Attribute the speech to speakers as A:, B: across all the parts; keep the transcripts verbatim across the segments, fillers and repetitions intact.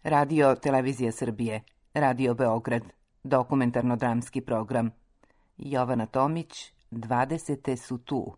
A: Radio Televizija Srbije, Radio Beograd, dokumentarno-dramski program. Jovana Tomić, dvadesete su tu.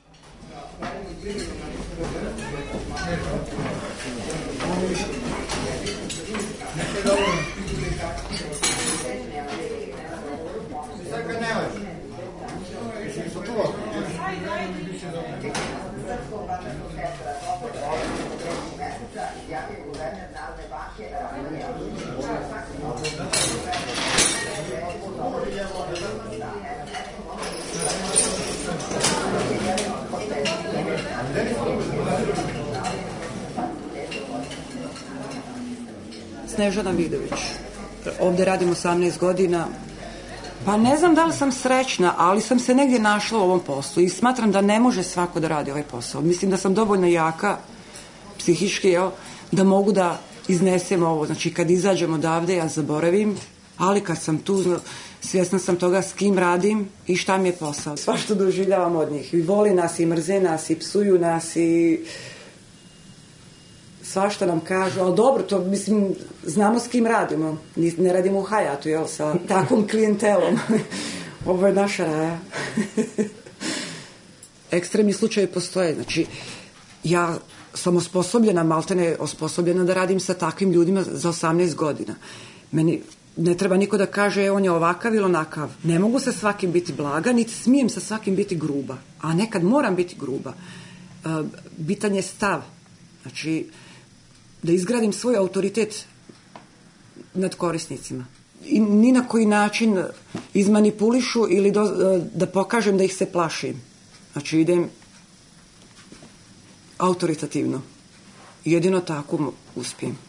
B: Snežana Vidović. Ovde radim osamnaest godina. Pa ne znam da li sam srećna, ali sam se negdje našla u ovom poslu i smatram da ne može svako da radi ovaj posao. Mislim da sam dovoljno jaka, psihički, jel, da mogu da iznesem ovo. Znači, kad izađem odavde, ja zaboravim, ali kad sam tu, svjesna sam toga s kim radim i šta mi je posao. Svašta doživljavam od njih. I voli nas, i mrze nas, i psuju nas, i svašta nam kažu, ali dobro, to, mislim, znamo s kim radimo. Ne radimo u Hayatu, jel, sa takvom klijentelom. Ovo je naša raja. Ekstremni slučajevi postoje, znači, ja sam osposobljena, maltene osposobljena da radim sa takvim ljudima za osamnaest godina. Meni ne treba niko da kaže on je ovakav ili onakav. Ne mogu sa svakim biti blaga, niti smijem sa svakim biti gruba. A nekad moram biti gruba. Bitan je stav. Znači, da izgradim svoj autoritet nad korisnicima. I ni na koji način izmanipulišu ili do, da pokažem da ih se plašim. Znači, idem autoritativno. Jedino tako uspijem.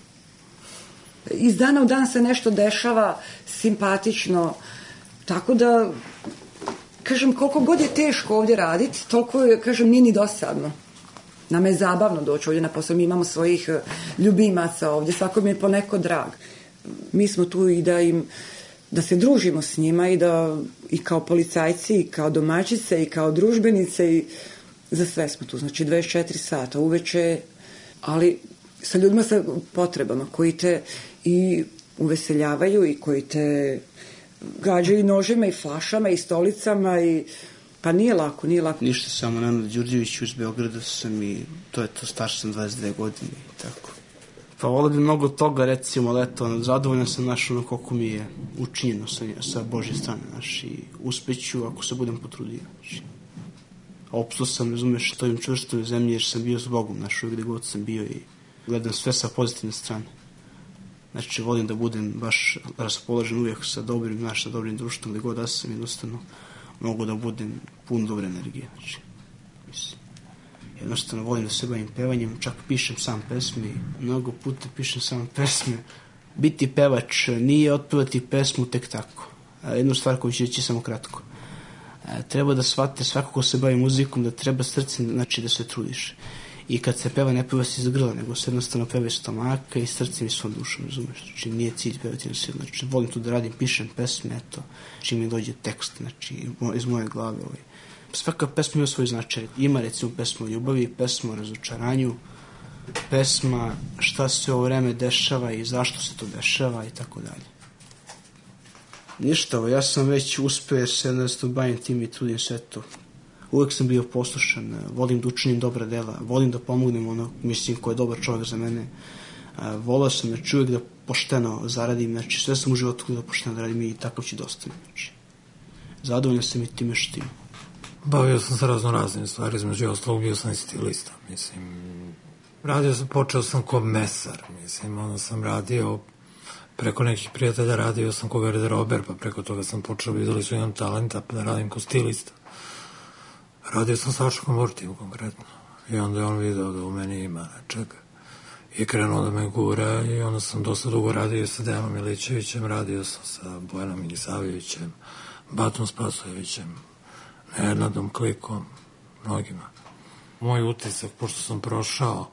B: Iz dana u dan se nešto dešava simpatično, tako da, kažem, koliko god je teško ovdje raditi, toliko je, kažem, nije ni dosadno. Nama je zabavno doći ovdje na posao, mi imamo svojih ljubimaca ovdje, svako mi je poneko drag. Mi smo tu i da im, da se družimo s njima i da, i kao policajci, i kao domaćice, i kao družbenice, i za sve smo tu, znači dvadeset četiri sata uveče, ali sa ljudima sa potrebama koji te i uveseljavaju i koji te gađaju nožima i flašama i stolicama i pa nije lako, nije lako.
C: Ništa, samo Nenad Đurđević iz Beograda sam i to je to, star sam dvadeset dve godine i tako. Pa volio bi mnogo toga, recimo, ali eto, zadovoljan sam naš ono koliko mi je učinjeno sa, sa Božje strane, naš, i uspeću ako se budem potrudio, znači. A opsto sam, razumeš, stojim čvrsto u zemlji jer sam bio s Bogom, naš, gde god sam bio i gledam sve sa pozitivne strane. Znači, volim da budem baš raspoložen uvijek sa dobrim, naš, sa dobrim društvom, gde god da sam, jednostavno mogu da budem pun dobre energije, znači, mislim. Jednostavno volim da se bavim pevanjem, čak pišem sam pesme, mnogo puta pišem sam pesme. Biti pevač nije otpevati pesmu tek tako. Jednu stvar koju ću reći samo kratko. Treba da shvate svako ko se bavi muzikom da treba srce, znači da se trudiš. I kad se peva, ne peva se iz grla, nego se jednostavno peva iz stomaka i srcem i svom dušom, razumeš? Znači nije cilj pevati na silu, znači volim tu da radim, pišem pesme, eto, čim mi dođe tekst, znači iz moje glave. Ovaj. Svaka pesma ima svoj značaj. Ima recimo pesma o ljubavi, pesma o razočaranju, pesma šta se ovo vreme dešava i zašto se to dešava i tako dalje. Ništa, ovo, ja sam već uspeo jer se jednostavno bavim tim i trudim sve to. Uvijek sam bio poslušan, volim da učinim dobra dela, volim da pomognem ono, mislim, ko je dobar čovjek za mene. Volao sam znači uvijek da pošteno zaradim, znači sve sam u životu da pošteno zaradim i takav ću dosta. Znači, zadovoljno sam i time što imam.
D: Bavio sam se razno raznim stvari, između ostalog bio sam i stilista, mislim. Radio sam, počeo sam ko mesar, mislim, onda sam radio, preko nekih prijatelja radio sam ko garderober, pa preko toga sam počeo, vidjeli su imam talenta, pa da radim ko stilista. Radio sam sa Saškom Vortijem konkretno i onda je on video da u meni ima nečega i krenuo da me gura i onda sam dosta dugo radio sa Dejanom Milićevićem, radio sam sa Bojanom Milisavljevićem, Batom Spasojevićem, Nenadom Klikom, mnogima. Moj utisak, pošto sam prošao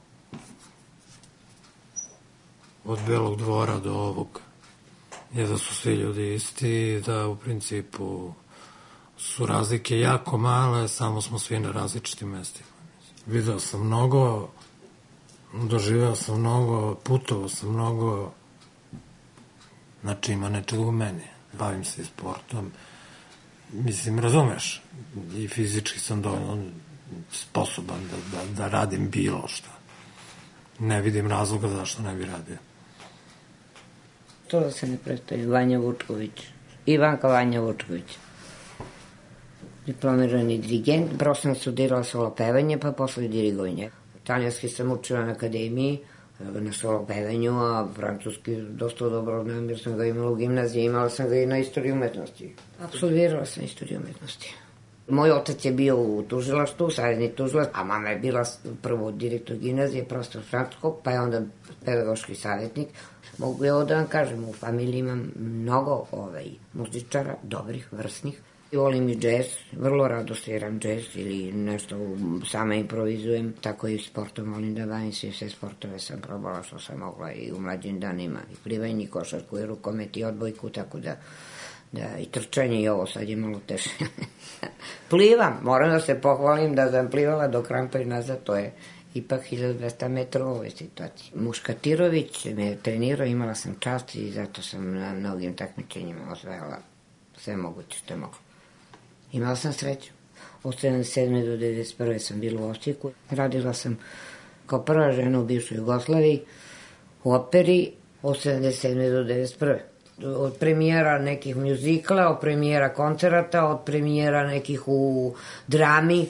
D: od Belog dvora do ovog, je da su svi ljudi isti i da u principu su razlike jako male, samo smo svi na različitim mestima. Video sam mnogo, doživeo sam mnogo, putovao sam mnogo, Znači, ima nečega u meni. Bavim se sportom. Mislim, razumeš, i fizički sam dovoljno sposoban da, da, da radim bilo šta. Ne vidim razloga zašto ne bi radio.
E: To da se ne predstavi, Vanja Vučković. Ivanka Vanja Vučković. Diplomirani dirigent, prvo sam studirala solo pevanje, pa posle dirigovanje. Italijanski sam učila na akademiji, na solo pevanju, a francuski dosta dobro znam, jer sam ga imala u gimnaziji, imala sam ga i na istoriji umetnosti. Absolvirala sam istoriju umetnosti. Moj otac je bio u tužilaštvu, savezni tužilac, a mama je bila prvo direktor gimnazije, prostor francuskog, pa je onda pedagoški savjetnik. Mogu ja da vam kažem, u familiji imam mnogo ovaj, muzičara, dobrih, vrsnih. Volim i džez, vrlo rado sviram džez ili nešto sama improvizujem, tako i sportom volim da bavim se, sve sportove sam probala što sam mogla i u mlađim danima, i plivanje, i košarku, i rukomet, i odbojku, tako da, da i trčanje i ovo sad je malo teže. Plivam, moram da se pohvalim da sam plivala do Krampa i nazad, to je ipak hiljadu dvesta metara u ovoj situaciji. Muškatirović me trenirao, imala sam čast i zato sam na mnogim takmičenjima osvajala sve moguće što je mogla. Imala sam sreću. Od sedamdeset sedme do devedeset prve sam bila u Osijeku. Radila sam kao prva žena u bivšoj Jugoslaviji, u operi, od sedamdeset sedme do devedeset prve Od premijera nekih mjuzikla, od premijera koncerata, od premijera nekih u drami.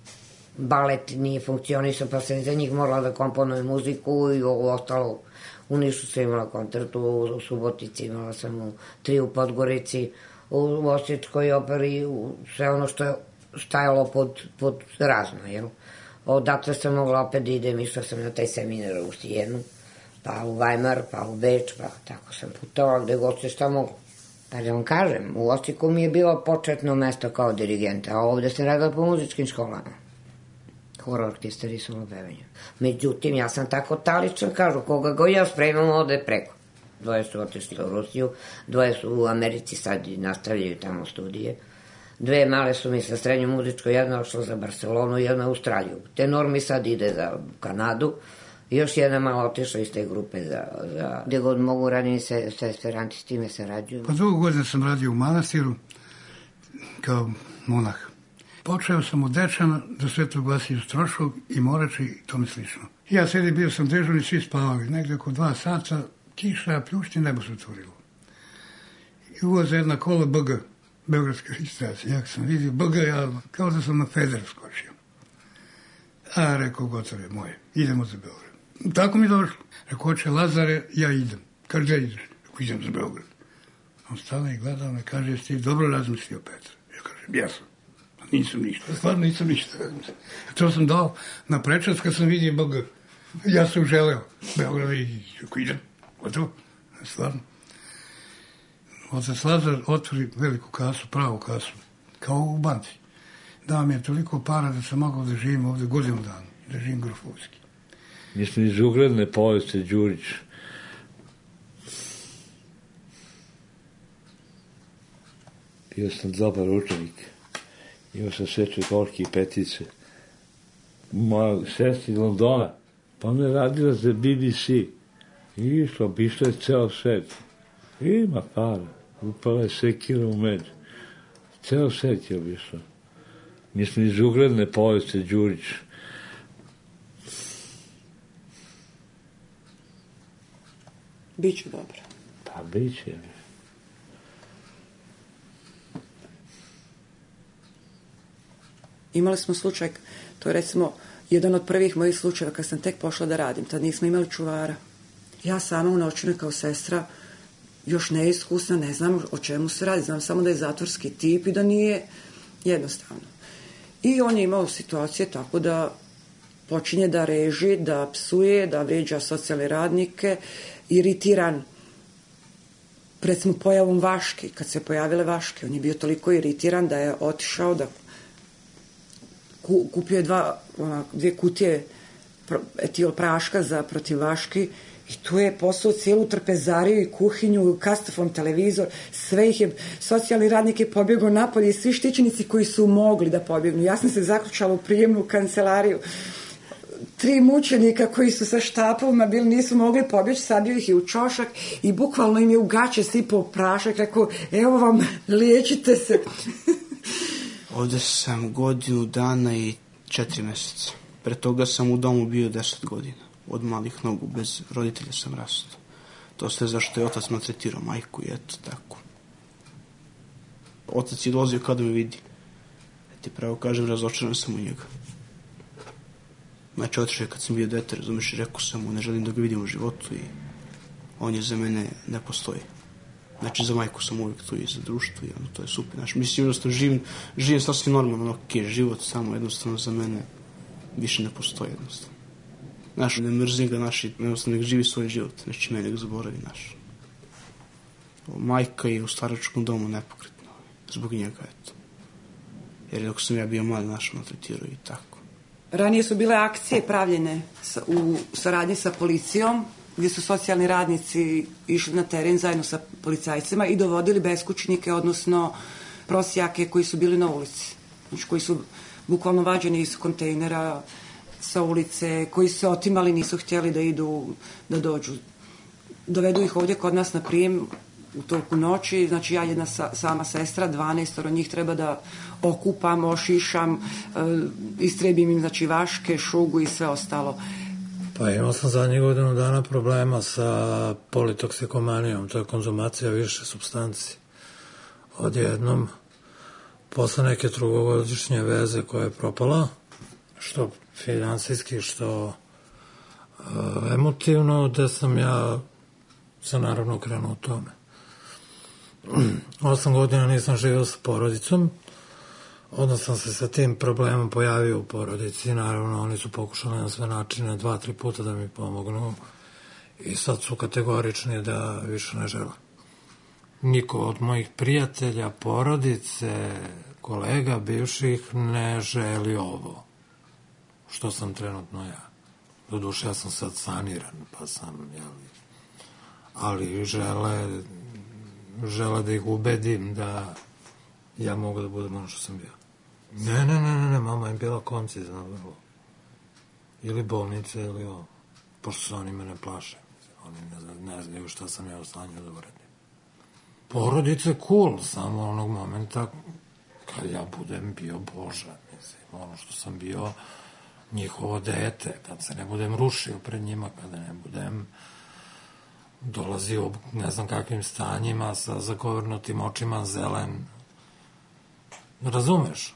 E: Balet nije funkcionisao, pa sam za njih morala da komponujem muziku i ovo ostalo. U Nišu sam imala koncert, u Subotici imala sam u tri u Podgorici, u Osječkoj operi, sve ono što je stajalo pod, pod razno, jel? Odatle sam mogla opet da idem, išla sam na taj seminar u Sijenu, pa u Weimar, pa u Beč, pa tako sam putovala gde god se šta mogla. Pa da vam kažem, u Osijeku mi je bilo početno mesto kao dirigenta, a ovde sam radila po muzičkim školama. Hor orkestar i solo pevanje. Međutim, ja sam tako taličan, kažu, koga go ja spremam ovde preko. Dvoje su otišli u Rusiju, dvoje su u Americi, sad nastavljaju tamo studije. Dve male su mi sa srednjom muzičkom, jedna ošla za Barcelonu, jedna u Australiju. Tenor mi sad ide za Kanadu, još jedna malo otišla iz te grupe za, za gde god mogu radim se, sa esperanti, s time sarađujem.
F: Pa dugo godina sam radio u manastiru kao monah. Počeo sam od Dečana do Svetog Vasilija Stroškog i Morača i tome slično. Ja sedim, bio sam dežurni, svi spavali. Negde oko dva sata, kiša, pljušti, nebo se otvorilo. I uvoza jedna kola B G, Beogradska registracija. Ja sam vidio B G, ja kao da sam na Feder skočio. A rekao, gotove moje, idemo za Beograd. Tako mi došlo. Rekao, oče Lazare, ja idem. Kaže, gdje ideš? Rekao, idem za Beograd. On stala i gledao me, kaže, jesi ti dobro razmislio, Petar? Ja kažem, ja sam. Nisam ništa, stvarno nisam ništa. To sam dao na prečac kad sam vidio B G. Ja sam želeo Beograd i ako idem, gotovo, stvarno. Otac Lazar otvori veliku kasu, pravu kasu, kao u banci. Dao mi je toliko para da sam mogao da živim ovde godinu dana, da živim grofovski.
G: Mislim, iz ugledne povesti Đurić. Bio sam dobar učenik. Imao sam sve četvorke i petice. Moja sestra iz Londona, pa ona je radila za B B C. I išla, obišla je ceo svet. Ima para. Upala je sekira u med. Ceo svet je obišla. Mislim, iz ugledne povesti Đurić.
B: Biću dobro.
G: Pa, biće.
B: Imali smo slučaj, to je recimo jedan od prvih mojih slučajeva kad sam tek pošla da radim, tad nismo imali čuvara. Ja sama u noćnoj kao sestra, još neiskusna, ne znam o čemu se radi, znam samo da je zatvorski tip i da nije jednostavno. I on je imao situacije tako da počinje da reži, da psuje, da vređa socijalne radnike, iritiran pred smo pojavom Vaške, kad se pojavile Vaške, on je bio toliko iritiran da je otišao da kupio je dva, ona, dvije kutije etil praška za protiv Vaški i tu je poslao cijelu trpezariju i kuhinju, kastafon, televizor, sve ih je, socijalni radnik je pobjegao napolje i svi štićenici koji su mogli da pobjegnu. Ja sam se zaključala u prijemnu kancelariju. tri mučenika koji su sa štapovima bili, nisu mogli pobjeći, sabio ih je u čošak i bukvalno im je u gaće sipao prašak, rekao, evo vam, liječite se.
C: Ovde sam godinu dana i četiri meseca. Pre toga sam u domu bio deset godina. Od malih nogu, bez roditelja sam rastao. To sve zašto je otac maltretirao majku i eto tako. Otac je dolazio kada me vidi. Ti pravo kažem, razočaran sam u njega. Znači, otišao je kad sam bio dete, razumiješ, i rekao sam mu, ne želim da ga vidim u životu i on je za mene ne postoji. Znači, za majku sam uvijek tu i za društvo i ono, to je super. Znači, mislim, jednostavno, živim, živim sasvim normalno, ok, život samo jednostavno za mene više ne postoji jednostavno. Znaš, ne mrzim ga naši, jednostavno, nek živi svoj život, neće me nek zaboravi naš. Majka je u staračkom domu nepokretna, zbog njega, eto. Jer dok sam ja bio mali, naš maltretirao i tako.
B: Ranije su bile akcije pravljene u saradnji sa policijom, gdje su socijalni radnici išli na teren zajedno sa policajcima i dovodili beskućnike, odnosno prosjake koji su bili na ulici. Znači, koji su bukvalno vađeni iz kontejnera sa ulice, koji su se otimali, nisu htjeli da idu, da dođu. Dovedu ih ovdje kod nas na prijem u toku noći, znači ja jedna sa, sama sestra, dvanaestoro njih treba da okupam, ošišam, e, istrebim im, znači, vaške, šugu i sve ostalo.
D: Pa imao sam zadnjih godinu dana problema sa politoksikomanijom, to je konzumacija više supstanci. Odjednom, posle neke drugogodišnje veze koja je propala, što finansijski, što uh, emotivno, da sam ja se naravno krenuo u tome. Osam godina nisam živio sa porodicom, onda sam se sa tim problemom pojavio u porodici, naravno oni su pokušali na sve načine dva, tri puta da mi pomognu i sad su kategorični da više ne žele. Niko od mojih prijatelja, porodice, kolega bivših ne želi ovo što sam trenutno ja. Doduše, ja sam sad saniran, pa sam, jeli, ali žele, žele da ih ubedim da ja mogu da budem ono što sam bio. Ne, ne, ne, ne, ne, mama je bila koncizna vrlo. Ili bolnice, ili ovo. Pošto se oni mene plaše. Oni ne, ne znaju šta sam ja u stanju da uradim. Porodice cool, samo onog momenta kad ja budem bio Boža, mislim, ono što sam bio njihovo dete, kad se ne budem rušio pred njima, kada ne budem dolazio ne znam kakvim stanjima sa zagovrnutim očima, zelen. Razumeš?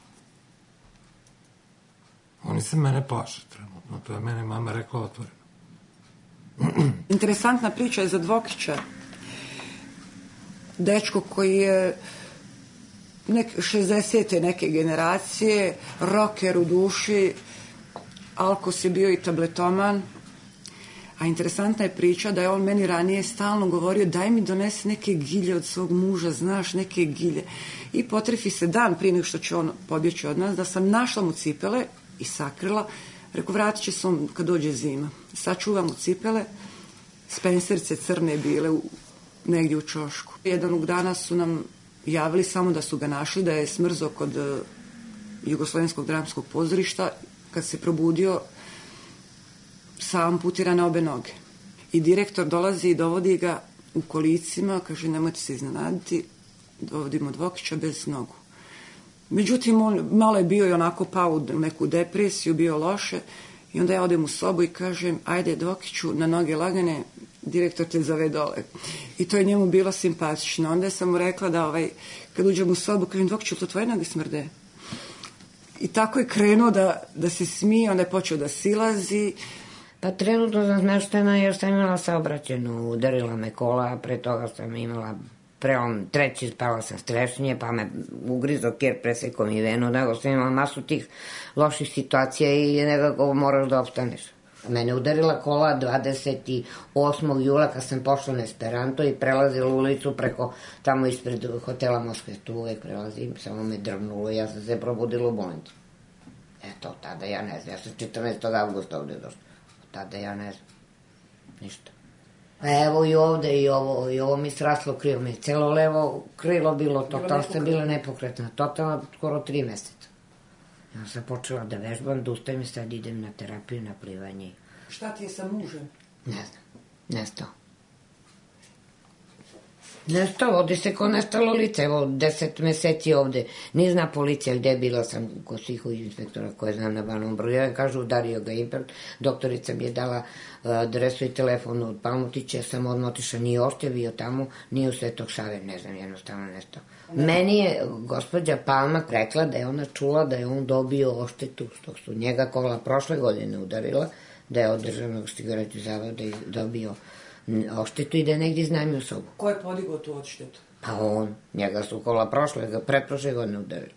D: Oni se mene plaše trenutno, to je mene mama rekla otvoreno.
B: Interesantna priča je za Dvokića. Dečko koji je nek, šezdesete neke generacije, roker u duši, alkos je bio i tabletoman, a interesantna je priča da je on meni ranije stalno govorio daj mi donesi neke gilje od svog muža, znaš, neke gilje. I potrefi se dan prije nego što će on pobjeći od nas, da sam našla mu cipele i sakrila. Rekao, vratit će se on kad dođe zima. Sačuvam mu cipele, spenserce crne bile u, negdje u čošku. Jednog dana su nam javili samo da su ga našli, da je smrzo kod uh, Jugoslovenskog dramskog pozorišta. Kad se probudio, sam amputira na obe noge. I direktor dolazi i dovodi ga u kolicima, kaže, nemojte se iznenaditi, dovodimo Dvokića bez nogu. Međutim, on malo je bio i onako pao u neku depresiju, bio loše, i onda ja odem u sobu i kažem, ajde Dvokiću, na noge lagane, direktor te zove dole. I to je njemu bilo simpatično. Onda sam mu rekla da ovaj, kad uđem u sobu, kažem, Dvokiću, to tvoje noge smrde? I tako je krenuo da, da se smije, onda je počeo da silazi.
E: Pa trenutno sam smeštena jer sam imala saobraćenu, udarila me kola, pre toga sam imala prelom treći, spala sam strešnje, pa me ugrizo kjer, presekao mi venu, nego sam imala masu tih loših situacija i nekako moraš da opstaneš. Mene udarila kola dvadeset osmog jula kad sam pošla na Esperanto i prelazila ulicu preko tamo ispred hotela Moskve, tu uvek prelazim, samo me drvnulo i ja sam se probudila u bolnicu. Eto, tada ja ne znam, ja sam četrnaestog avgusta ovde došla, tada ja ne znam, ništa. A evo i ovde i ovo, i ovo mi sraslo krilo, mi je celo levo krilo bilo, totalno ste bile nepokretna, totalno skoro tri meseca. Ja sam počela da vežbam, da ustajem i sad idem na terapiju, na plivanje.
B: Šta ti je sa mužem?
E: Ne znam, nestao. Nestao, ovde se ko nestalo lice, evo deset meseci ovde. Nije zna policija gde je, bila sam kod svih inspektora koje znam na Banovom Brodu. Ja kažu, udario ga impert, doktorica mi je dala adresu i telefon od Palmotića, ja sam odmah otišla, nije ošte bio tamo, nije u Svetog Save, ne znam, jednostavno nestao. Meni je gospođa Palma rekla da je ona čula da je on dobio oštetu, dok su njega kola prošle godine udarila, da je od državnog cigaretu zavoda dobio oštetu i da je negdje iznajmio sobu.
B: Ko je podigao tu odštetu?
E: Pa on. Njega su kola prošle, pretprošle godine udarili.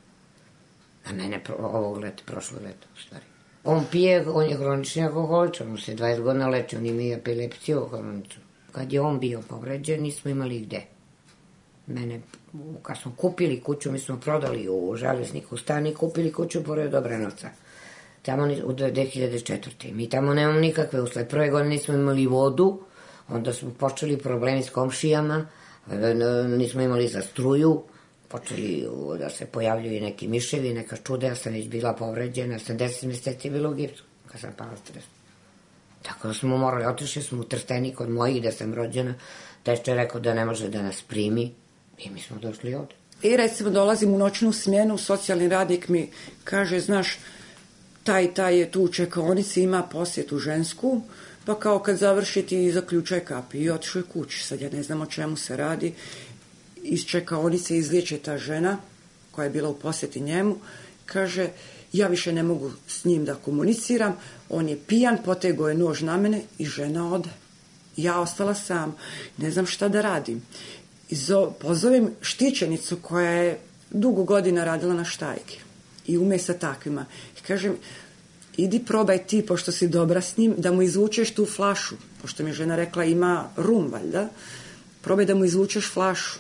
E: A mene ovog leta, prošle leta, u stvari. On pije, on je hronični alkoholičar, on se dvadeset godina leči, on ima i epilepsiju hroničnu. Kad je on bio povređen, nismo imali gde. Mene, kad smo kupili kuću, mi smo prodali u Železniku stan i kupili kuću pored Dobranovca. Tamo u dve hiljade četvrte. Mi tamo nemamo nikakve uslove. Prve godine nismo imali vodu, onda smo počeli problemi s komšijama, nismo imali za struju, počeli da se pojavljuju neki miševi, neka čuda, ja sam već bila povređena, sam deset meseci bila u gipsu, kad sam pala stres. Tako da smo morali, otišli smo u Trstenik kod mojih, gde sam rođena, tešće je rekao da ne može da nas primi i mi smo došli ovde.
B: I recimo dolazim u noćnu smjenu, socijalni radnik mi kaže, znaš, taj, taj je tu u čekaonici, ima posjetu žensku, pa kao kad završi ti zaključaj kapi i otišao je kući. Sad ja ne znam o čemu se radi. Iz čekaonice izliječe ta žena koja je bila u posjeti njemu. Kaže, ja više ne mogu s njim da komuniciram. On je pijan, potegao je nož na mene i žena ode. Ja ostala sam. Ne znam šta da radim. Izo, pozovem štićenicu koja je dugo godina radila na štajki i ume sa takvima. I kažem, idi probaj ti, pošto si dobra s njim, da mu izvučeš tu flašu. Pošto mi je žena rekla, ima rum, valjda. Probaj da mu izvučeš flašu.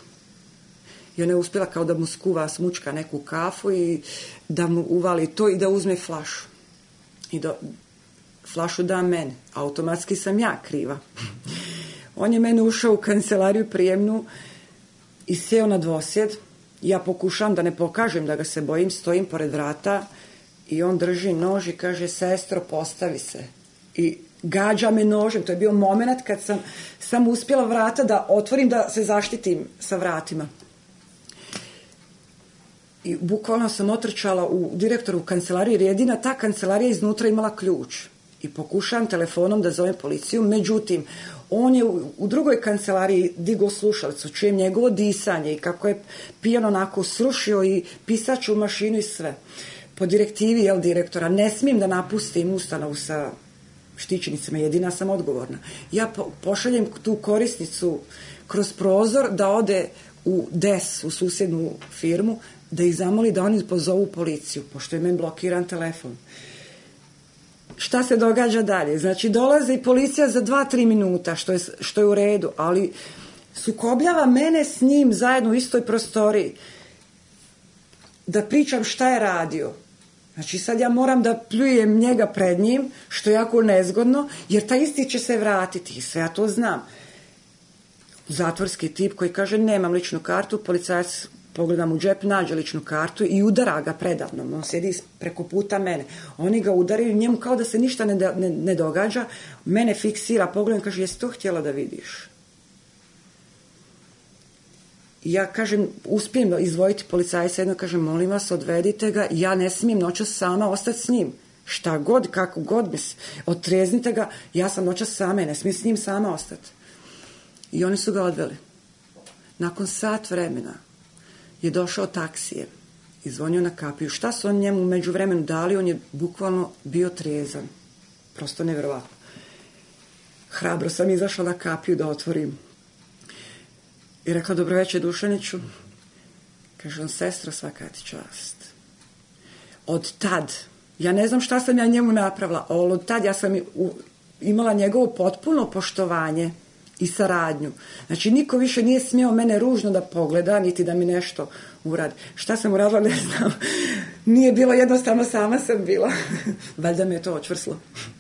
B: I ona je uspjela kao da mu skuva smučka neku kafu i da mu uvali to i da uzme flašu. I da flašu da mene. Automatski sam ja kriva. On je mene ušao u kancelariju prijemnu i seo na dvosjed. Ja pokušam da ne pokažem da ga se bojim, stojim pored vrata i on drži nož i kaže, sestro, postavi se. I gađa me nožem. To je bio moment kad sam sam uspjela vrata da otvorim, da se zaštitim sa vratima. I bukvalno sam otrčala u direktoru u kancelariju, jer jedina ta kancelarija iznutra imala ključ. I pokušavam telefonom da zovem policiju, međutim, on je u, u drugoj kancelariji digao slušalicu, čujem njegovo disanje i kako je pijan onako srušio i pisač u mašinu i sve. Po direktivi, jel, direktora, ne smijem da napustim ustanovu sa štićenicama, jedina sam odgovorna. Ja po, pošaljem tu korisnicu kroz prozor da ode u D E S, u susjednu firmu, da ih zamoli da oni pozovu policiju, pošto je meni blokiran telefon. Šta se događa dalje? Znači, dolaze i policija za dva, tri minuta, što je, što je u redu, ali sukobljava mene s njim zajedno u istoj prostoriji da pričam šta je radio. Znači, sad ja moram da pljujem njega pred njim, što je jako nezgodno, jer taj isti će se vratiti i sve ja to znam. Zatvorski tip koji kaže, nemam ličnu kartu, policajac pogledam u džep, nađe ličnu kartu i udara ga predavno. On sjedi preko puta mene. Oni ga udaraju, njemu kao da se ništa ne, ne, ne događa. Mene fiksira, pogledam, kaže, jesi to htjela da vidiš? I ja kažem, uspijem izdvojiti policajca, jedno kažem, molim vas, odvedite ga, ja ne smijem noćas sama ostati s njim. Šta god, kako god, mis, otreznite ga, ja sam noćas sama, ne smijem s njim sama ostati. I oni su ga odveli. Nakon sat vremena je došao taksijem i zvonio na kapiju. Šta su on njemu među vremenu dali? On je bukvalno bio trezan. Prosto nevjerovatno. Hrabro sam izašla na kapiju da otvorim. I rekla, dobro večer, Dušaniću. Kaže on, sestra, svaka ti čast. Od tad, ja ne znam šta sam ja njemu napravila, ali od tad ja sam imala njegovo potpuno poštovanje i saradnju. Znači, niko više nije smio mene ružno da pogleda, niti da mi nešto uradi. Šta sam uradila, ne znam. Nije bilo jednostavno, sama sam bila. Valjda me je to očvrslo.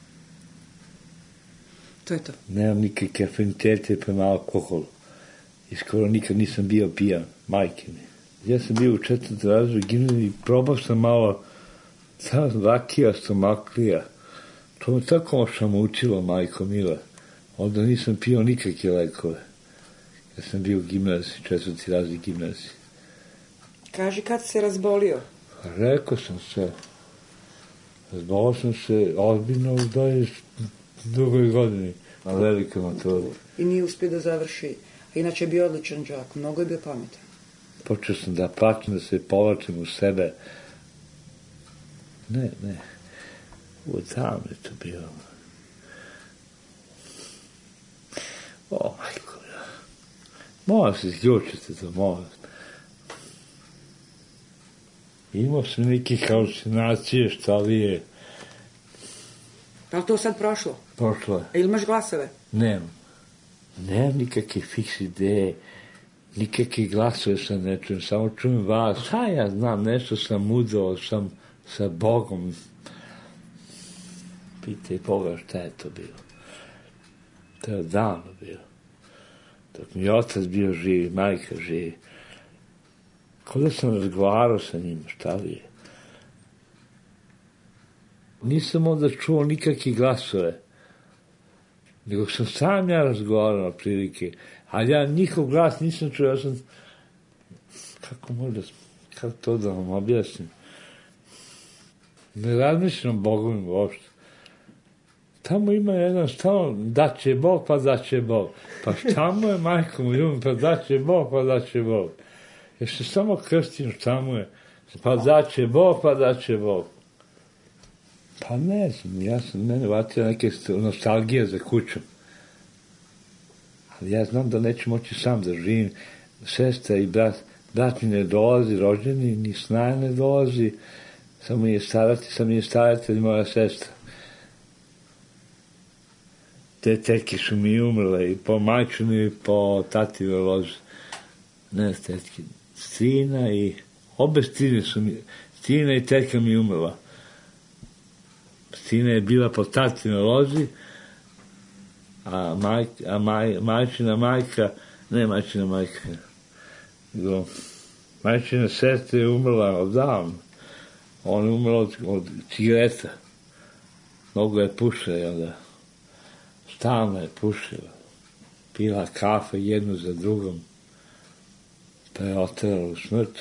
B: To je to.
G: Nemam nikakve afinitete prema alkoholu. I skoro nikad nisam bio pijan, majke mi. Ja sam bio u četvrtom razredu gimnazije i probao sam malo ta rakija stomaklija, to me tako ošamučilo, majko mila. Onda nisam pio nikakve lekove. Ja sam bio u gimnaziji, četvrti razred gimnaziji.
B: Kaži, kad se razbolio?
G: Rekao sam se, razbolio sam se ozbiljno u dvadeset drugoj godini, na velikoj maturi.
B: I nije uspio da završi. A inače je bio odličan đak, mnogo je bio pametan.
G: Počeo sam da plačem, da se povlačim u sebe. Ne, ne, odavno je to bilo. O, majko, ja. Moram se isključiti to, moram. Imao sam nekih halucinacije, šta li je.
B: Pa li to sad prošlo?
G: Prošlo je.
B: A ili imaš glasove?
G: Nemam. Nemam nikakve fiks ideje, nikakve glasove sam ne čujem, samo čujem vas. Šta ja znam, nešto sam mudro, sam sa Bogom. Pitaj Boga šta je to bilo. To je davno bilo. Dok mi je otac bio živi, majka živi. Kao da sam razgovarao sa njima, šta li je. Nisam onda čuo nikakve glasove, nego sam sam ja razgovarao na prilike, ali ja njihov glas nisam čuo, ja sam, kako možda, kako to da vam objasnim, ne razmišljam Bogom uopšte. Tamo ima jedan stalno, da će Bog, pa da će Bog. Pa šta mu je, majko mu ljubim, pa da će Bog, pa da će Bog. Jer se samo krstim, šta mu je, pa da će Bog, pa da će Bog. Pa ne znam, ja sam, mene vatio neke nostalgije za kućom. Ali ja znam da neću moći sam da živim. Sestra i brat, brat mi ne dolazi, rođeni, ni snaja ne dolazi, samo je starati, sam je staratelj moja sestra. Te tetke su mi umrle i po majčini i po tative lozi. Ne, tetke, strina i, obe strine su mi, strina i tetka mi umrla. Strina je bila po tative lozi, a, maj, a maj, majčina majka, ne majčina majka, nego majčina sestra je umrla odavno. Ona je umrla od, od cigareta. Mnogo je pušila i onda stalno je pušila. Pila kafe jednu za drugom, pa je oterala u smrt.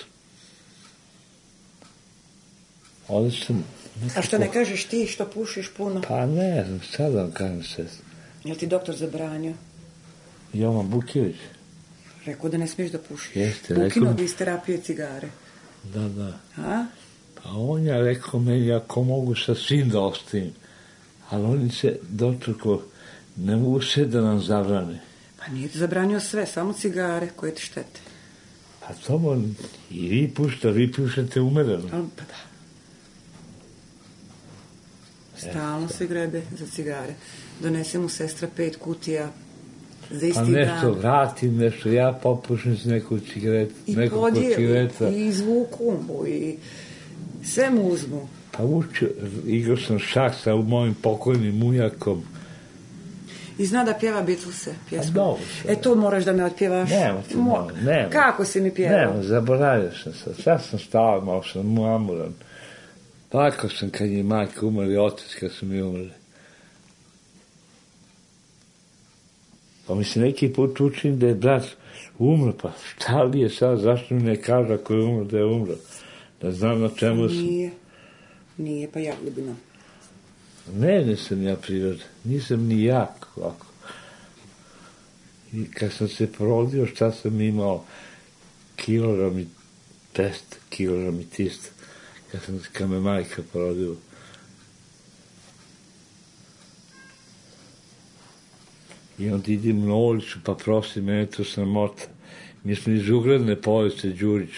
G: Onda sam...
B: A što ne kažeš ti što pušiš puno?
G: Pa ne znam, sad vam kažem sestra.
B: Jel ti doktor zabranio?
G: Jovan Bukijević.
B: Rekao da ne smiješ da pušiš.
G: Jeste,
B: Bukinog
G: rekao...
B: iz terapije cigare.
G: Da, da.
B: A?
G: Pa on je rekao meni, ako mogu sa svim da ostavim, ali oni se, doktorko, ne mogu sve da nam zabrane.
B: Pa nije ti zabranio sve, samo cigare koje ti štete.
G: Pa to i vi pušta, vi puštate umereno.
B: A, pa da. Stalno se grebe za cigare. Donese mu sestra pet kutija za isti dan.
G: Pa nešto dan. Vratim, nešto ja popušim s neku cigaretu, nekog cigareta.
B: I izvuku mu, i sve mu uzmu.
G: Pa učio, igrao sam šah sa mojim pokojnim ujakom.
B: I zna da pjeva Beatlese pjesmu.
G: Dobro.
B: E to moraš da me otpjevaš.
G: Nema ti, Mo... nema.
B: Kako si mi pjevao?
G: Nema, zaboravio sam se. Sad sam stao, malo sam muamuran. Plakao sam kad je majka umrli, otac kad su mi umrli. Pa mi se neki put učim da je brat umro, pa šta li je sad, zašto mi ne kaže ako je umro, da je umro? Da znam na čemu sam.
B: Nije, nije, pa ja ljubino.
G: Ne, nisam ja priroda, nisam ni jak ovako. I kad sam se porodio, šta sam imao, kilogram i pest, kilogram i tista. Kad, sam, kad me majka porodila. I onda idem na ulicu, pa prosim, mene to sramota. Mi smo iz ugledne povijeste Đurić.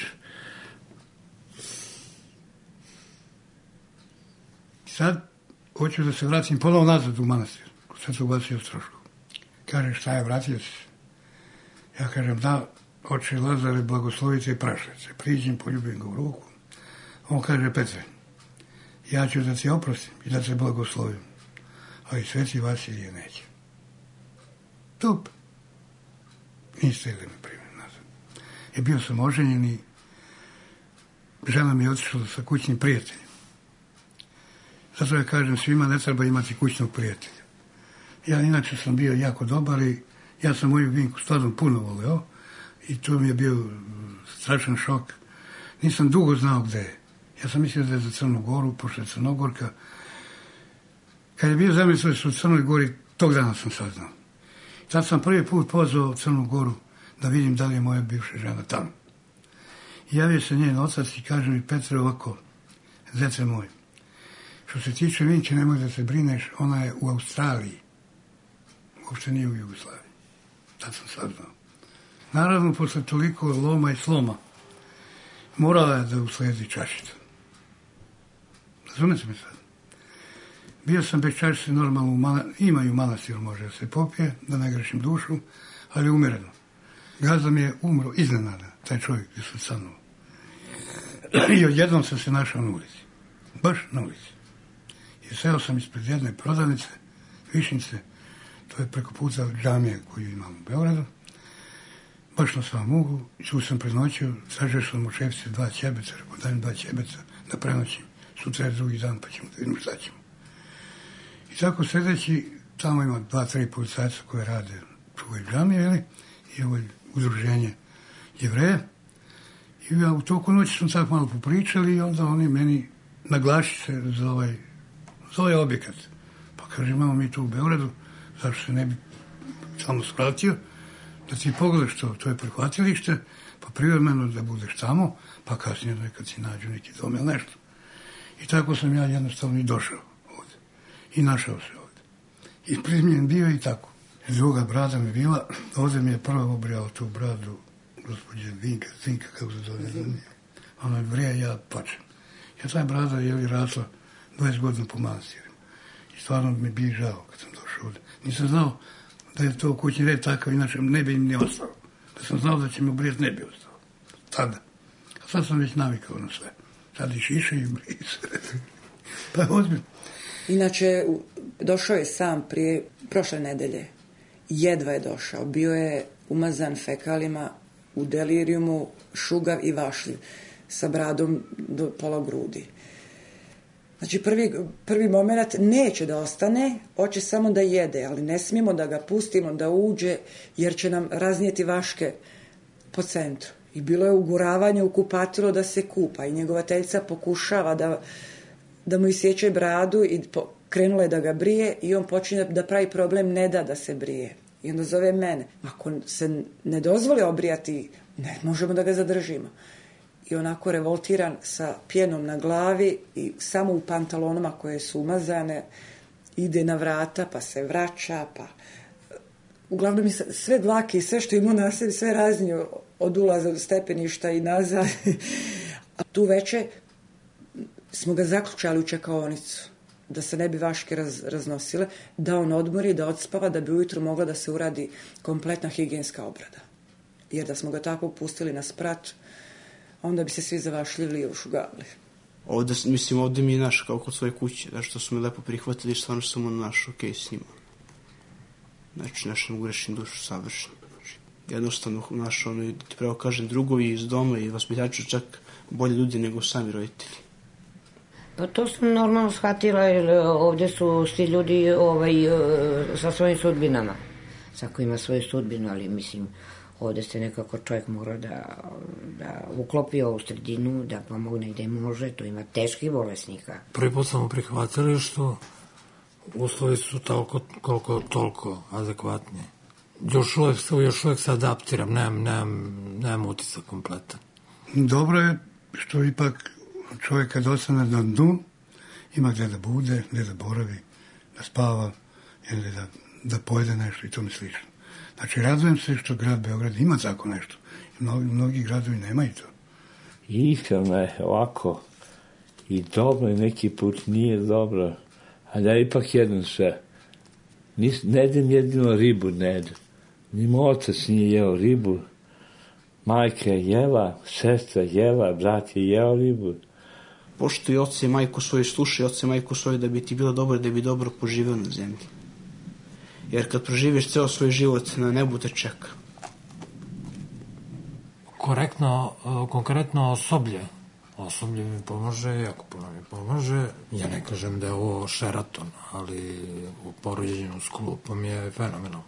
F: Sad hoću da se vratim ponovo nazad u manastir, kod Svetog Vasilija Ostroškog. Kaže, šta je, vratio se? Ja kažem, da, oče Lazare, blagoslovite i prašlice. Priđem, poljubim ga u ruku. On kaže, Petre, ja ću da ti oprostim i da te blagoslovim, ali Sveti Vasilije neće. Top. Niste da me primili nazad. I bio sam oženjen i žena mi je otišla sa kućnim prijateljem. Zato ja kažem svima, ne treba imati kućnog prijatelja. Ja inače sam bio jako dobar i ja sam moju Vinku stvarno puno voleo i to mi je bio strašan šok. Nisam dugo znao gde je. Ja sam mislio da je za Crnu Goru, pošto je Crnogorka. Kad je bio zamisao u Crnoj Gori, tog dana sam saznao. Tad sam prvi put pozvao Crnu Goru da vidim da li je moja bivša žena tamo. I javio se njen otac i kaže mi, Petre, ovako, zece moj, što se tiče Vinke, nemoj da se brineš, ona je u Australiji. Uopšte nije u Jugoslaviji. Tad sam saznao. Naravno, posle toliko loma i sloma, morala je da usledi čašica. Razumete mi sad? Bio sam bez čašice normalno, u mana, imaju manastiru, može da se popije, da ne grešim dušu, ali umereno. Gazda mi je umro iznenada, taj čovjek gdje sam sanuo. I odjednom sam se našao na ulici. Baš na ulici. I seo sam ispred jedne prodavnice, Višnjice, to je preko puta džamije koju imam u Beogradu. Baš na samom uglu, tu sam prenoćio, tražio sam u šefice dva ćebeca, rekao dajem dva ćebeca da prenoćim. Sutra je drugi dan, pa ćemo da vidimo šta ćemo. I tako sedeći, tamo ima dva, tri policajca koje rade u ovoj džamiji, jeli, i ovo udruženje Jevreja. I ja u toku noći smo tako malo popričali i onda oni meni naglaši se za ovaj, za ovaj objekat. Pa kaže, imamo mi tu u Beogradu, zašto se ne bi samo svratio, da ti pogledaš to, to je prihvatilište, pa privremeno da budeš tamo, pa kasnije nekad si nađu neki dom ili nešto. I tako sam ja jednostavno i došao ovde. I našao se ovde. I primljen bio i tako. Druga brada mi bila, ovde mi je prvo obrijala tu bradu gospođe Vinka, Zinka, kako se zove, ona je vrija, ja plačem. Ja taj brada je li rasla dvadeset godina po manastirima. I stvarno mi bi žao kad sam došao ovde. Nisam znao da je to kućni red takav, inače ne bi im ni ostao. Da sam znao da će mi obrijat, ne bi ostao. Tada. A sad sam već navikao na sve. Sad i šiše i brise. Pa ozbiljno.
B: Inače, došao je sam prije prošle nedelje. Jedva je došao. Bio je umazan fekalima, u delirijumu, šugav i vašljiv, sa bradom do pola grudi. Znači, prvi, prvi moment neće da ostane, hoće samo da jede, ali ne smijemo da ga pustimo da uđe, jer će nam raznijeti vaške po centru. I bilo je uguravanje u kupatilo da se kupa i njegovateljica pokušava da, da mu isječe bradu i po, krenula je da ga brije i on počinje da pravi problem, ne da da se brije. I onda zove mene. Ako se ne dozvoli obrijati, ne možemo da ga zadržimo. I onako revoltiran sa pjenom na glavi i samo u pantalonama koje su umazane, ide na vrata, pa se vraća, pa uglavnom mi sve dlake i sve što ima na sebi, sve raznio od ulaza do stepeništa i nazad. A tu veče smo ga zaključali u čekaonicu, da se ne bi vaške raz, raznosile, da on odmori, da odspava, da bi ujutru mogla da se uradi kompletna higijenska obrada. Jer da smo ga tako pustili na sprat, onda bi se svi zavašljivili i ušugavili.
C: Ovde, mislim, ovde mi je naš kao kod svoje kuće, da što su me lepo prihvatili, stvarno sam ono naš okej okay s njima. Znači, naš ne ugrešim dušu savršeno. Znači, jednostavno, naš, ono, ti pravo kažem, drugovi iz doma i vaspitači čak bolje ljudi nego sami roditelji.
E: Pa to sam normalno shvatila, jer ovde su svi ljudi ovaj, sa svojim sudbinama. Svako ima svoju sudbinu, ali mislim, ovde se nekako čovjek mora da, da uklopi ovu sredinu, da pomogne gde može, to ima teških bolesnika.
D: Prvi put smo prihvatili što uslovi su toliko, koliko toliko adekvatni. Još uvek, još uvek se adaptiram, nemam, nemam, nemam utisak kompletan.
F: Dobro je što ipak čovjek kad ostane na dnu, ima gde da bude, gde da boravi, da spava, ili da, da pojede nešto i tome slično. Znači, radujem se što grad Beograd ima tako nešto. Mnogi, mnogi gradovi nemaju to.
G: Iskreno je ovako i dobro i neki put nije dobro, ali ja ipak jedem sve. Nis, ne jedem jedino ribu, ne jedem. Ni moj otac nije jeo ribu, majka je jela, sestra jela, brat je jeo ribu.
C: Pošto i oca i majku svoju slušaj, oca i majku svoju da bi ti bilo dobro, da bi dobro poživeo na zemlji. Jer kad proživiš ceo svoj život, na nebu te čeka.
D: Korektno, konkretno osoblje, Osoblje mi pomaže, jako puno mi pomaže. Ja ne kažem da je ovo Sheraton, ali u poređenju s klupom je fenomenalno.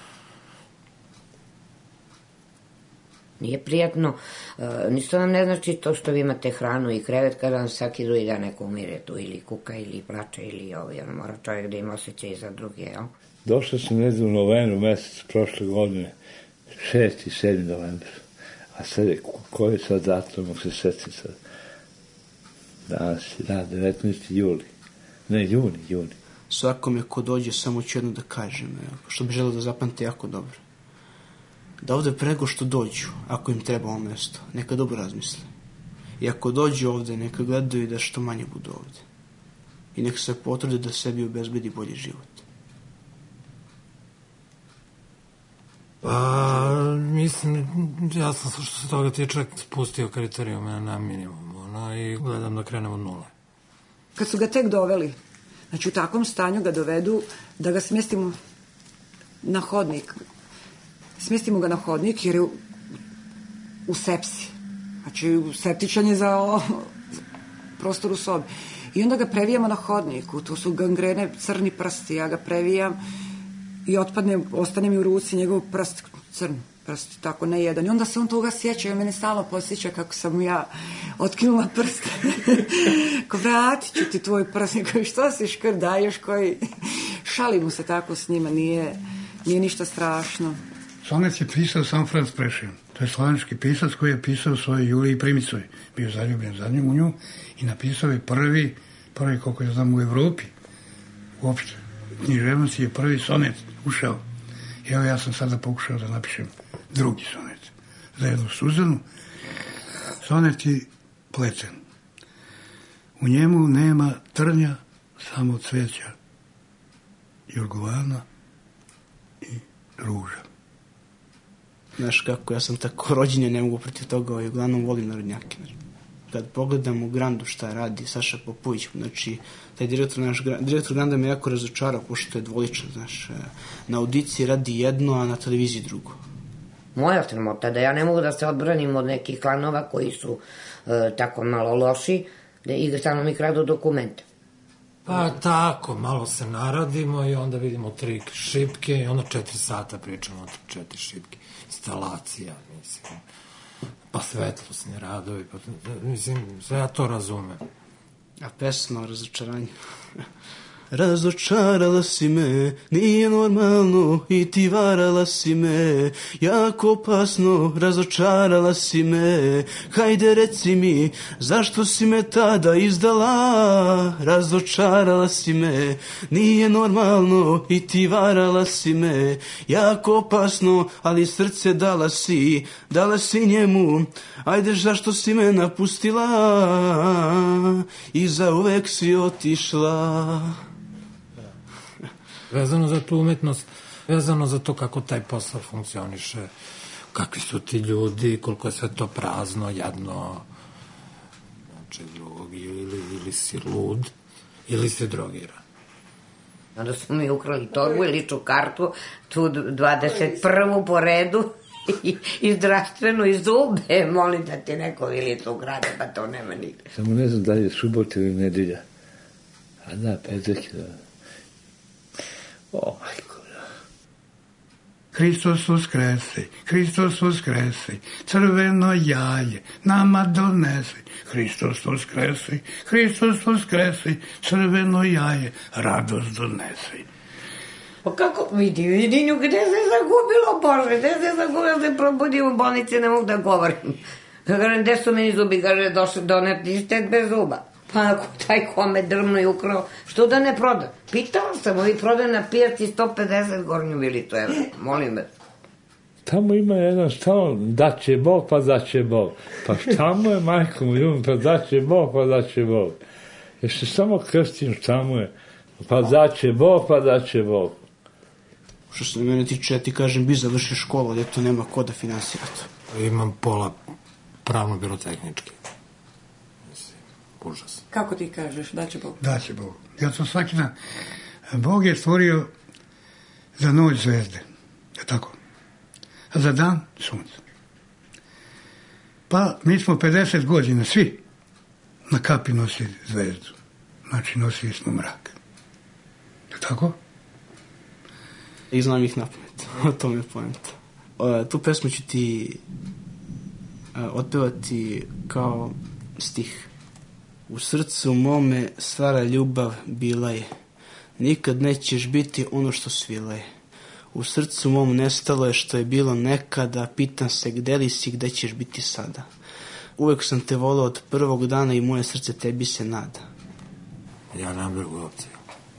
E: Nije prijatno, ništa nam ne znači to što vi imate hranu i krevet kada vam svaki drugi dan neko umire tu ili kuka ili plače ili ovo, jer mora čovjek da ima osjećaj za druge, jel?
G: Došao sam negdje u novembru mesec prošle godine, šesti i sedmi novembar. A sad je, koji je sad datum, ako se sjetim sad? Danas je, da, devetnaesti juli. Ne, juni, juni.
C: Svakome ko dođe, samo ću jedno da kažem, što bi želeo da zapamte jako dobro. Da ovde prego što dođu, ako im treba ovo mesto, neka dobro razmisle. I ako dođu ovde, neka gledaju da što manje budu ovde. I neka se potrude da sebi obezbedi bolji život.
D: Pa, mislim, ja sam što se toga tiče spustio kriterijume na minimum, ono, i gledam da krenem od nule.
B: Kad su ga tek doveli, znači u takvom stanju ga dovedu da ga smjestimo na hodnik. Smjestimo ga na hodnik jer je u, u sepsi. Znači, septičan je za o, prostor u sobi. I onda ga previjamo na hodniku. To su gangrene, crni prsti. Ja ga previjam i otpadne, ostane mi u ruci njegov prst, crn prst, tako ne jedan. I onda se on toga sjeća i mene stalno posjeća kako sam mu ja otkinula prst. Ko, vratit ću ti tvoj prst. Koji, što si škr, daješ koji... Šalimo se tako s njima, nije, nije ništa strašno.
F: Sonet je pisao sam Franz Prešern. To je slovenski pisac koji je pisao svojoj Juliji Primicovoj. Bio zaljubljen za nju u nju i napisao je prvi, prvi koliko je znam u Evropi, uopšte. Književnosti je prvi sonet ušao. I evo ja sam sada pokušao da napišem drugi sonet. Za jednu Suzanu. Sonet je pleten. U njemu nema trnja, samo cveća jorgovana i ruža.
C: Znaš kako, ja sam tako rođen, ja ne mogu protiv toga, i uglavnom volim narodnjake. Kad pogledam u Grandu šta radi Saša Popović, znači, taj direktor, naš, direktor Granda me jako razočarao, pošto je dvoličan, znaš, na audiciji radi jedno, a na televiziji drugo.
E: Moja sramota da ja ne mogu da se odbranim od nekih klanova koji su e, tako malo loši da i samo mi kradu dokumente.
D: Pa tako, malo se naradimo i onda vidimo tri šipke i onda četiri sata pričamo o četiri šipke. Instalacija, mislim, pa svetlosni radovi, pa, mislim, sve ja to razumem.
C: A pesma o razočaranju. Razočarala si me, nije normalno, i ti varala si me, jako opasno, razočarala si me, hajde reci mi, zašto si me tada izdala, razočarala si me, nije normalno, i ti varala si me, jako opasno, ali srce dala si, dala si njemu, ajde zašto si me napustila, i zauvek si otišla.
D: Vezano za tu umetnost, vezano za to kako taj posao funkcioniše, kakvi su ti ljudi, koliko je sve to prazno, jadno, znači drugog, ili, ili si lud, ili si drogiran.
E: Onda su mi ukrali torbu i ličnu kartu, tu dvadeset prvu po redu, i, i zdravstvenu, i zube, molim da ti neko vilicu ukrade, pa to nema nikde.
G: Samo ne znam da li je subota ili nedelja. A da, petak je da... O, majko, da.
F: Hristos uskresi, Hristos uskresi, crveno jaje nama donesi. Hristos uskresi, Hristos uskresi, crveno jaje radost donesi.
E: Pa kako, vidi, vidi nju, gde se zagubilo, Bože, gde se zagubilo, se probudim u bolnici, ne mogu da govorim. Gde su meni zubi, kaže, došli doneti ste bez zuba. Pa ako taj kome drvno je ukrao, što da ne proda? Pitala sam, ovi prodaju na pijaci sto pedeset gornju vilicu evra, molim me.
G: Tamo ima jedan stalno, da će Bog, pa da će Bog. Pa tamo je, majko mu ljubim, pa da će Bog, pa da će Bog. Jer se samo krstim, tamo je, pa da će Bog, pa da će Bog.
C: Što se mene tiče, ja ti kažem, bi završio školu, ali to nema ko da finansira to.
D: Imam pola pravno-birotehnički. Užas.
B: Kako ti kažeš, da će Bog?
F: Da će Bog. Ja to svaki dan. Bog je stvorio za noć zvezde. Je tako? A za dan sunce. Pa mi smo pedeset godina, svi, na kapi nosi zvezdu. Znači, nosili smo mrak. Je tako?
C: I znam ih napamet. O tom je poenta. Tu pesmu ću ti otpevati kao stih. U srcu mome stara ljubav bila je. Nikad nećeš biti ono što svila je. U srcu mom nestalo je što je bilo nekada. Pitam se gde li si, gde ćeš biti sada. Uvek sam te volao od prvog dana i moje srce tebi se nada.
D: Ja nemam drugu opciju.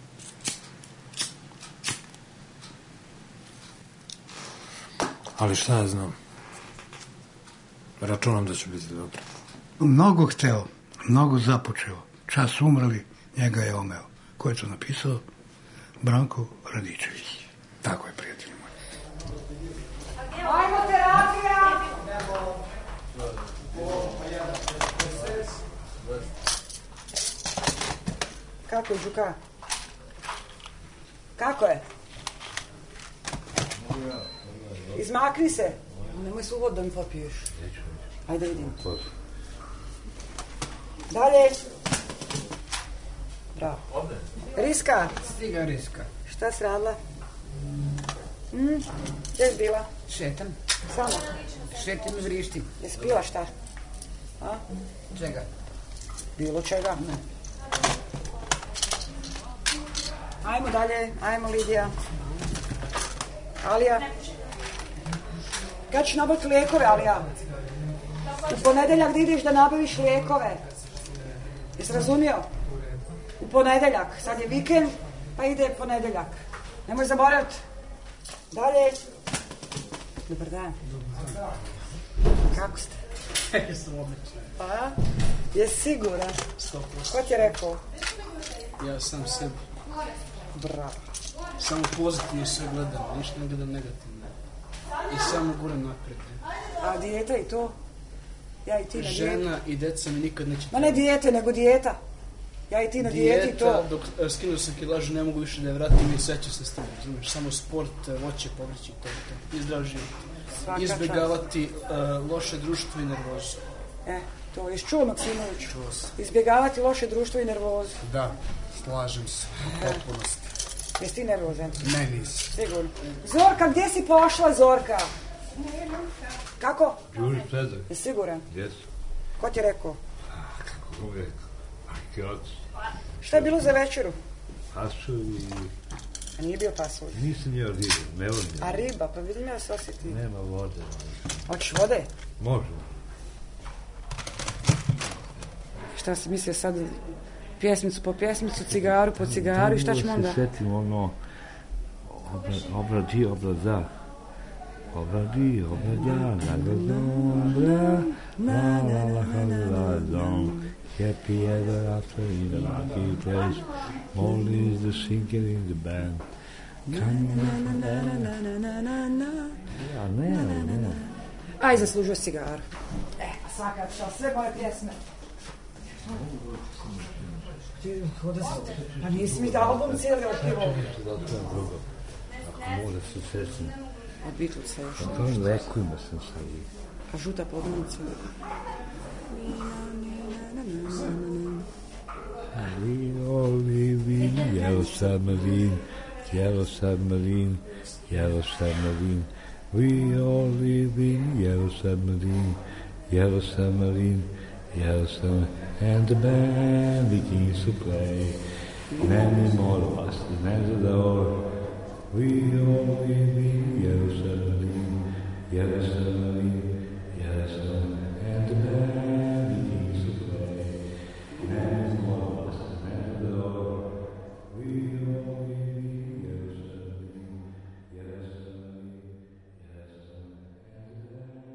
D: Ali šta ja znam? Računam da će biti dobro.
F: Mnogo hteo, mnogo započeo. Čas umrli, njega je omeo. Ko je to napisao? Branko Radičević. Tako je, prijatelji moji.
B: Ajmo terapija! Kako je, Žuka? Kako je? Izmakni se. Nemoj se uvod da mi popiješ. Ajde vidim. Dalje. Bravo. Riska.
H: Stiga Riska.
B: Šta si radila? Mm, gdje si bila?
H: Šetam.
B: Samo?
H: Šetam i vrištim.
B: Jesi pila šta? A?
H: Čega?
B: Bilo čega? Ne. Ajmo dalje, ajmo Lidija. Alija. Kad ću nabaviti lijekove, Alija? U ponedeljak da ideš da nabaviš lijekove. Jesi razumio? U ponedeljak. Sad je vikend, pa ide ponedeljak. Nemoj zaboraviti. Dalje. Dobar dan. Kako ste?
C: Ja sam odličan.
B: Pa? Jesi siguran?
C: sto posto.
B: Ko ti je rekao?
C: Ja sam sebi.
B: Bravo.
C: Samo pozitivno sve gledam, ništa ne gledam negativno. I samo guram napred.
B: A dijeta i to? Ja i ti na dijetu.
C: Žena i deca mi nikad neće...
B: Ma ne dijete, nego dijeta. Ja i ti na dijeti i to.
C: Dijeta, dok skinuo sam kilažu, ne mogu više da je vratim i sve ću se s tim, razumiješ? Samo sport, voće, povrće i to, to. I zdrav život.
B: Svaka
C: Izbjegavati uh, loše društvo i nervozu.
B: E, to je čuo, Maksimović.
C: Čuo sam.
B: Izbjegavati loše društvo i nervozu.
H: Da, slažem se. U potpunosti.
B: Jesi ti nervozan?
H: Ne, nisi.
B: Sigurno. Zorka, gdje si pošla, Zorka? Kako?
G: Đuri Predak.
B: Jesi siguran?
G: Jesu.
B: Ko ti je rekao?
G: Kako uvijek. Arkeoci.
B: Šta je bilo za večeru?
G: Pasovi.
B: A nije bio pasulj.
G: Nisam jeo ribu, ne volim.
B: A riba, pa vidim ja se osjeti.
G: Nema vode.
B: Hoćeš vode?
G: Može.
B: Šta si mislio sad? Pjesmicu po pjesmicu, cigaru po cigaru i šta ćemo onda?
G: Se setim ono, obra, obradi, obrada. Obradi, obrada, la la la la la la la la. Happy ever after in the lucky place. Molly is the singer in the band. Ja, ne, ne.
B: Aj, zaslužio cigaru. E, svaka čast, sve moje pjesme. Pa nisi mi da album cijeli otpivo.
G: Ako može se sećam.
B: A Beatlesa još.
G: Pa to je lekovima sam sad.
B: A žuta podmornica.
G: We all live in yellow submarine, yellow submarine, yellow submarine. We all live in yellow submarine, yellow submarine, yellow submarine. And the band begins to play. Many more of us than the door. We all live in yellow submarine, yellow submarine, yellow submarine. And the band begins to play. Many more of us than the door. We all live in yellow submarine, yellow submarine, yellow submarine.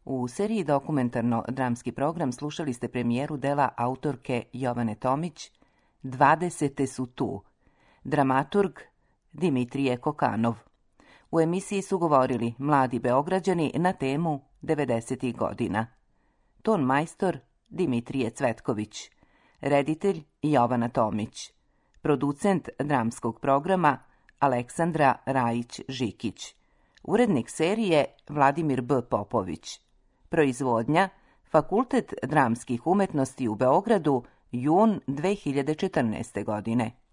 A: U seriji dokumentarno-dramski program slušali ste premijeru dela autorke Jovane Tomić dvadesete su tu, dramaturg Dimitrije Kokanov. U emisiji su govorili mladi Beograđani na temu devedesetih godina. Ton majstor Dimitrije Cvetković, reditelj Jovana Tomić, producent dramskog programa Aleksandra Rajić-Žikić, urednik serije Vladimir B. Popović, proizvodnja Fakultet dramskih umetnosti u Beogradu, jun dve hiljade četrnaeste. godine.